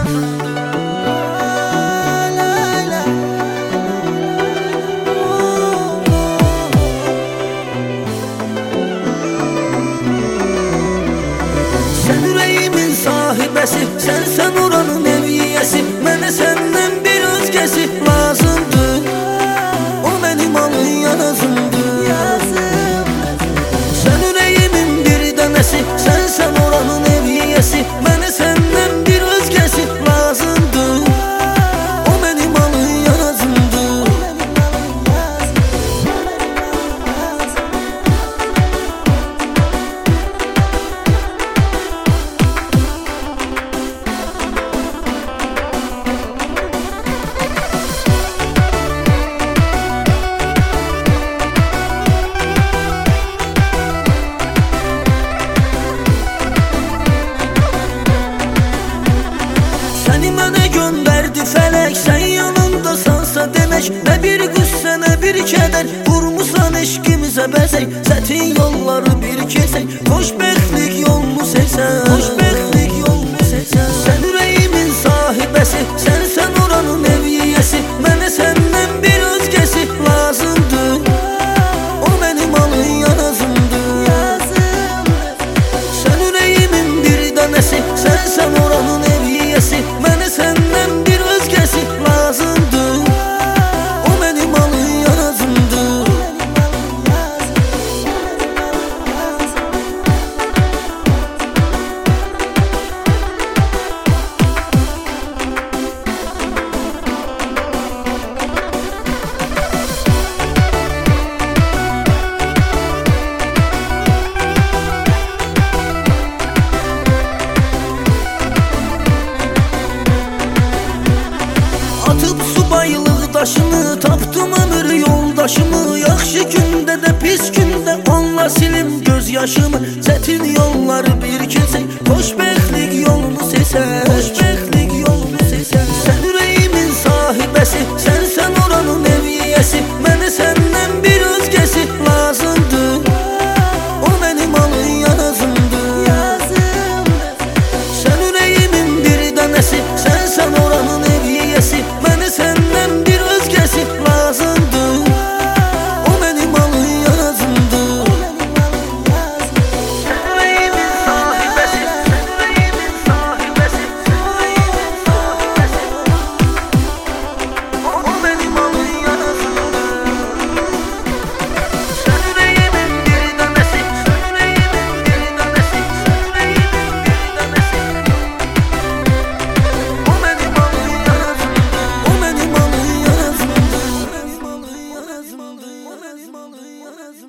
Sen yüreğimin sahibəsi, sen oranın eviyesi. Mənə səndən bir özgəsi lazımdır. O mənim alın yanazımdır. Sen yüreğimin bir dənəsi, sen oranın eviyesi. Mənə səndən bir özgəsi lazımdır. O mənim alın yanazımdır. Səni mənə göndərdi fələk, sən yanımdasansa demək. Nə bir qüssə, nə bir kədər, vurmusan eşqimizə bəzək. Sətin yolları bir keçək, xoşbəxtlik yolunu seçsən. Xoşbəxtlik yolunu seçsən. Sən ürəyimin sahibəsi, sen oranın eviyesi. Mənə səndən bir özgəsi lazımdır. O mənim alın yanazımdır. Sən ürəyimin bir dənəsi, sen oranın eviyesi. Mənə səndən bir özgəsi lazımdır. O mənim alın yanazımdır. Atıp subaylıq daşını, tapdım ömür yoldaşımı. Yaxşı gündə də pis gündə onunla silim göz yaşımı. Çətin yolları bir keçək, xoşbəxt